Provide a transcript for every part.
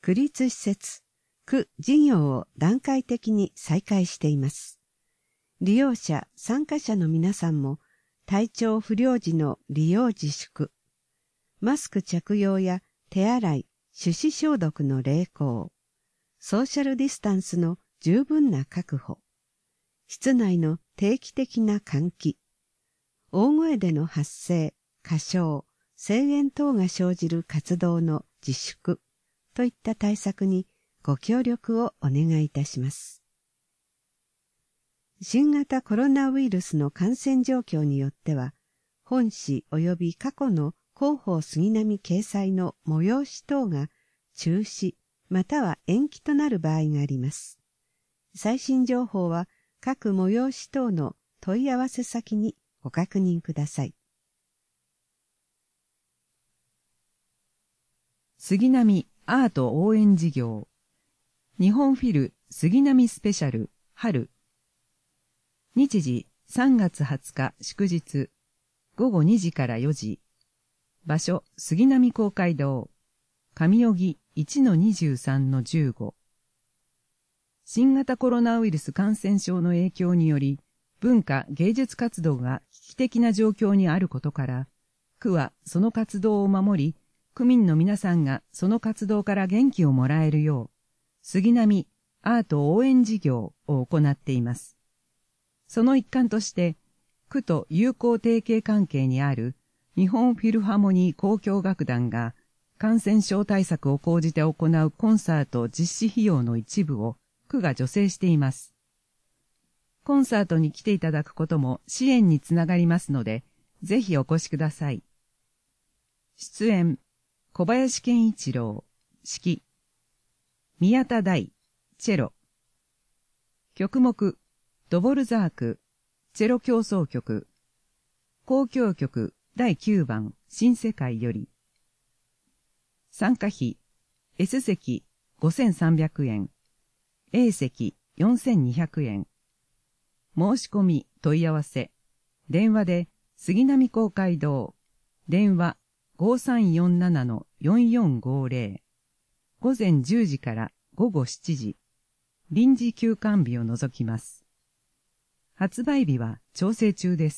区立施設、区事業を段階的に再開しています。利用者、参加者の皆さんも体調不良時の利用自粛、マスク着用や手洗い、手指消毒の励行、ソーシャルディスタンスの十分な確保、室内の定期的な換気、大声での発声、歌唱、声援等が生じる活動の自粛といった対策にご協力をお願いいたします。新型コロナウイルスの感染状況によっては、本誌及び過去の広報杉並掲載の催し等が中止または延期となる場合があります。最新情報は各催し等の問い合わせ先にご確認ください。 杉並アート応援事業日本フィル杉並スペシャル春日時3月20日祝日午後2時から4時場所杉並公会堂上荻 1-23-15 新型コロナウイルス感染症の影響により文化芸術活動が危機的な状況にあることから区はその活動を守り区民の皆さんがその活動から元気をもらえるよう杉並アート応援事業を行っています。その一環として区と友好提携関係にある日本フィルハーモニー交響楽団が感染症対策を講じて行うコンサート実施費用の一部を区が助成しています。コンサートに来ていただくことも支援につながりますので、ぜひお越しください。出演、小林健一郎、指揮、宮田大、チェロ。曲目、ドボルザーク、チェロ協奏曲、交響曲第9番新世界より。参加費、S 席5300円、A 席4200円。申し込み問い合わせ、電話で杉並公会堂、電話5347-4450、午前10時から午後7時、臨時休館日を除きます。発売日は調整中です。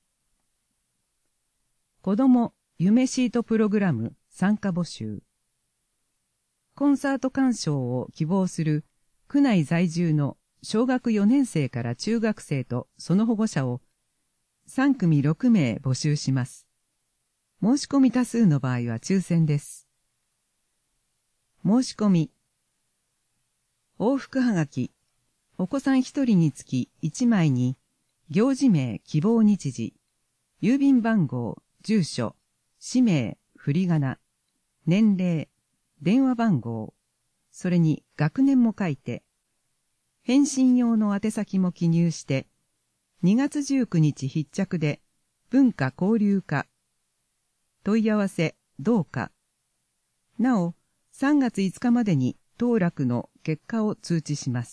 子ども夢シートプログラム参加募集。コンサート鑑賞を希望する区内在住の小学4年生から中学生とその保護者を3組6名募集します。申し込み多数の場合は抽選です。申し込み。往復はがき。お子さん1人につき1枚に、行事名、希望日時、郵便番号、住所、氏名、振り仮名、年齢、電話番号、それに学年も書いて、返信用の宛先も記入して、2月19日必着で文化交流課、問い合わせ、どうか。なお、3月5日までに当落の結果を通知します。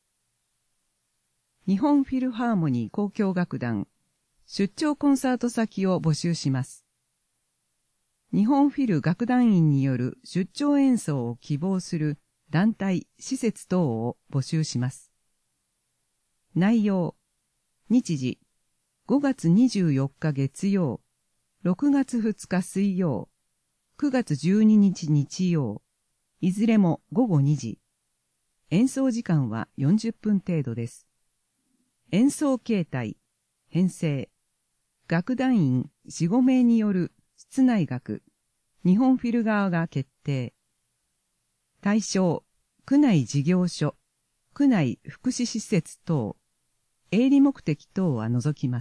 日本フィルハーモニー交響楽団出張コンサート先を募集します。日本フィル楽団員による出張演奏を希望する団体、施設等を募集します。内容、日時、5月24日月曜、6月2日水曜、9月12日日曜、いずれも午後2時。演奏時間は40分程度です。演奏形態、編成、楽団員4、5名による室内楽、日本フィル側が決定。対象、区内事業所、区内福祉施設等、営利目的等は除きます。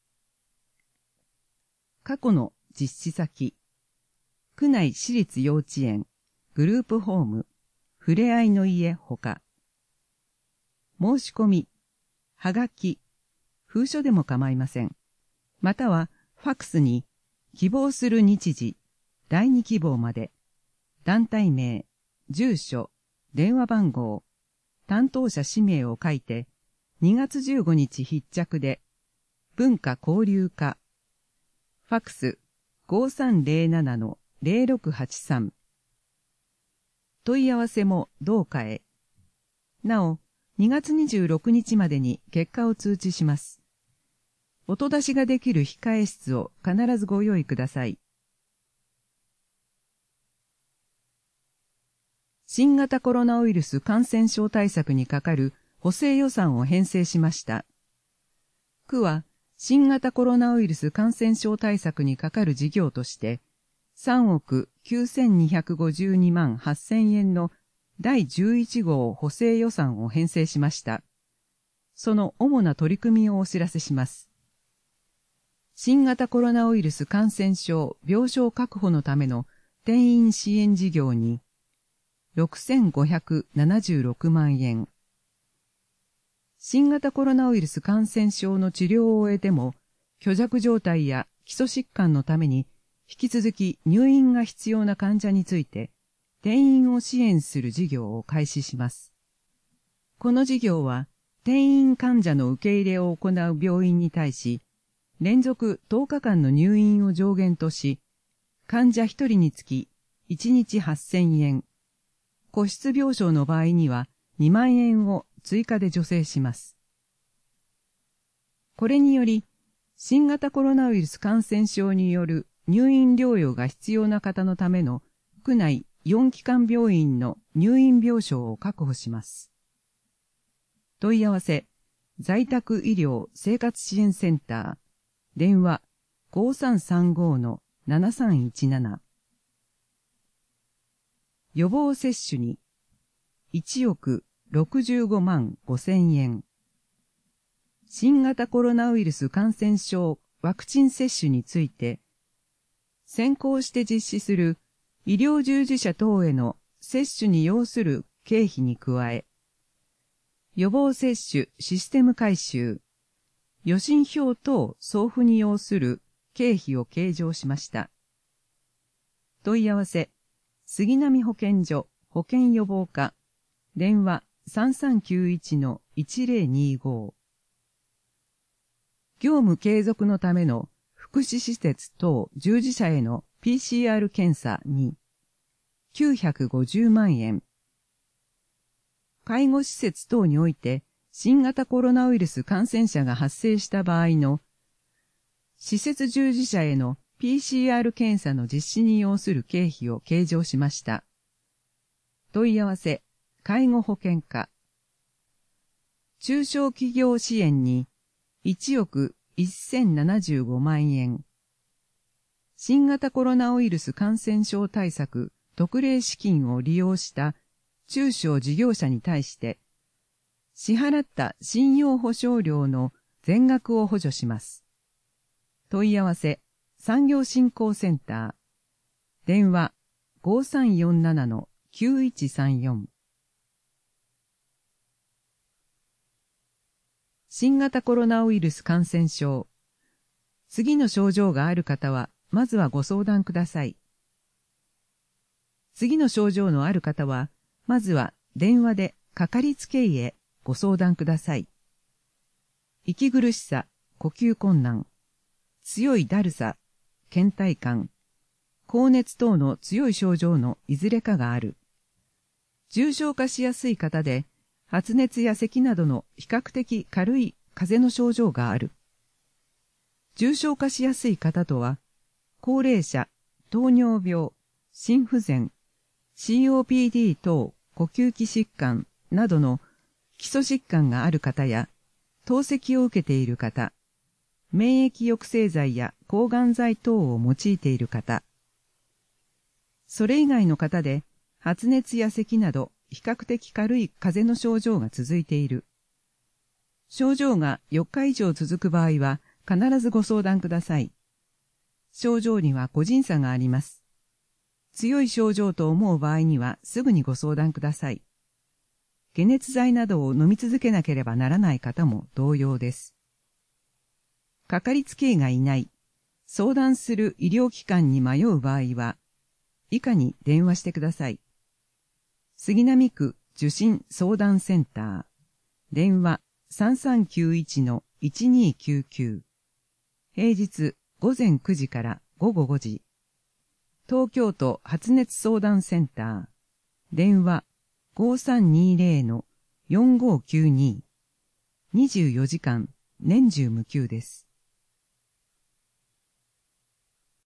過去の実施先、区内私立幼稚園、グループホーム、ふれあいの家ほか。申し込み、はがき、封書でも構いません。または、ファックスに、希望する日時、第2希望まで、団体名、住所、電話番号、担当者氏名を書いて、2月15日必着で、文化交流課、ファックス 5307-0683。 問い合わせも同課へ。なお、2月26日までに結果を通知します。音出しができる控え室を必ずご用意ください。新型コロナウイルス感染症対策にかかる補正予算を編成しました。区は新型コロナウイルス感染症対策にかかる事業として3億9252万8000円の第11号補正予算を編成しました。その主な取り組みをお知らせします。新型コロナウイルス感染症病床確保のための転院支援事業に6576万円。新型コロナウイルス感染症の治療を終えても虚弱状態や基礎疾患のために引き続き入院が必要な患者について転院を支援する事業を開始します。この事業は転院患者の受け入れを行う病院に対し連続10日間の入院を上限とし、患者1人につき1日8000円、個室病床の場合には2万円を追加で助成します。これにより、新型コロナウイルス感染症による入院療養が必要な方のための区内4基幹病院の入院病床を確保します。問い合わせ、在宅医療生活支援センター、電話 5335-7317 予防接種に1億65万5000円新型コロナウイルス感染症ワクチン接種について先行して実施する医療従事者等への接種に要する経費に加え予防接種システム改修予診票等送付に要する経費を計上しました。問い合わせ、杉並保健所保健予防課、電話 3391-1025 業務継続のための福祉施設等従事者への PCR 検査に950万円。介護施設等において新型コロナウイルス感染者が発生した場合の施設従事者への PCR 検査の実施に要する経費を計上しました。問い合わせ、介護保険課。中小企業支援に1億1075万円。新型コロナウイルス感染症対策特例資金を利用した中小事業者に対して支払った信用保証料の全額を補助します。問い合わせ、産業振興センター。電話、5347-9134。新型コロナウイルス感染症。次の症状がある方は、まずはご相談ください。次の症状のある方は、まずは電話でかかりつけ医へご相談ください。息苦しさ、呼吸困難、強いだるさ、倦怠感、高熱等の強い症状のいずれかがある。重症化しやすい方で、発熱や咳などの比較的軽い風邪の症状がある。重症化しやすい方とは、高齢者、糖尿病、心不全、COPD 等呼吸器疾患などの基礎疾患がある方や、透析を受けている方、免疫抑制剤や抗がん剤等を用いている方、それ以外の方で発熱や咳など比較的軽い風邪の症状が続いている。症状が4日以上続く場合は必ずご相談ください。症状には個人差があります。強い症状と思う場合にはすぐにご相談ください。解熱剤などを飲み続けなければならない方も同様です。かかりつけ医がいない、相談する医療機関に迷う場合は、以下に電話してください。杉並区受診相談センター、電話 3391-1299、平日午前9時から午後5時、東京都発熱相談センター、 電話5320-4592。24時間、年中無休です。